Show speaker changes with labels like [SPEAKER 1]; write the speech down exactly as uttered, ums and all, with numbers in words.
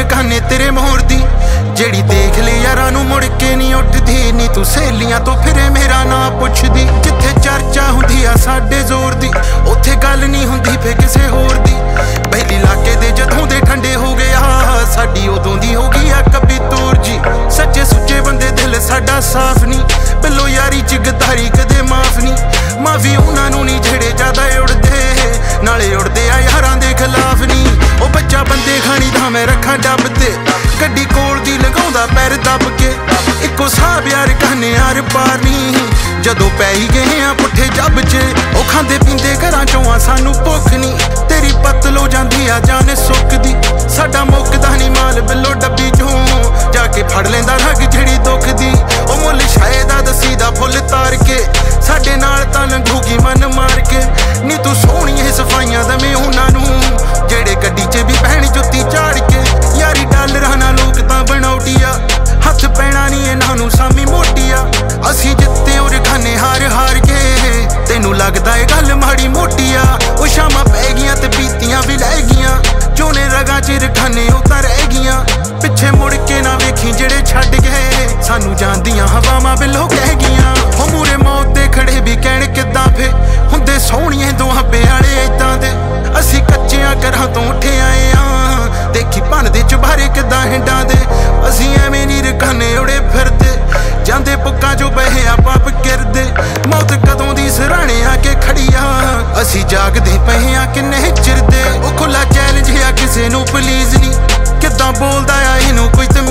[SPEAKER 1] ਰਕਾਨੇ तेरे मोर दी जेड़ी देख ले यारां नूं मुड़ के नहीं उठदी नी तू सहेलियां तो फिरे मेरा ना पुछदी जिथे चर्चा हुंदी आ साडे जोर दी उत्थे गल नहीं हुंदी फे किसे होर दी बहली लाके दे जदों दे ठंडे हो गया साडी उदों दी हो गई आ कभी तोर जी सच्चे सुच्चे बंदे दिल साडा साफ नहीं बिलो यारी च गद्दारी कदे माफ नहीं माफी उन्हां नूं नहीं जेड़े ज्यादा उड़दे नाले उड़दे आ यारां दे खिलाफ नहीं ओ बच्चा बंदे खानी दा मैं रखा डब ते गड्डी कोल दी लगाउंदा पैर दब के इक्को साहब यार कहने यार पार नहीं जदों पै ही गए आ पुठे जब च ओ खांदे पींदे घरां चों आ सानू भुख नहीं तेरी पतलो जांदी आ जान सुकदी साडा मुकदा नहीं माल बिलो डब्बी चों जाके फड़ लेंदा रग जेड़ी दुख दी ओ मुल शायद दसी दा फुल तार के साडे नाल तां लंघूगी मन मार के नी तू सोहणीए सफाइयां दਵੇਂ उन्हां नूं जेड़े गड्डी च भी पहनी जुत्ती झाड़ के यारी डालरां नाल लोक तां बनौटी आ हथ पैणा नहीं इन्हां नूं सामी मोटी आ असीं जित्ते और खाने हार हार के तैनूं लगदा ए गल माड़ी मोटी आ ओ शामां पै गईयां ते पीतियां भी लै गईयां जोने रगां च रखाने ओ तां रह गईयां पिछे मुड़ के ना वेखी जेड़े छड्ड गए सानू जानदियां हवावां बिलो कह गईयां हो मूरे मौत दे खड़े भी कहण किद्दां फे हुंदे सोहणीए दुआबे वाले इदां दे असीं कच्चियां घरां तो उठे आए आ देखी भनदे चुबारे किद्दां हिंडां दे असीं एवें नी रखाने उड़े फिरदे जांदे पुक्कां चों बहे आ पाप किरदे मौत कदों दी सराणे आके खड़ी आ असीं जागदे पए आ किन्ने चिरदे ओ खुला चैलेंज आ किसे नूं प्लीज नी किद्दां बोलदा आ इहनूं कोई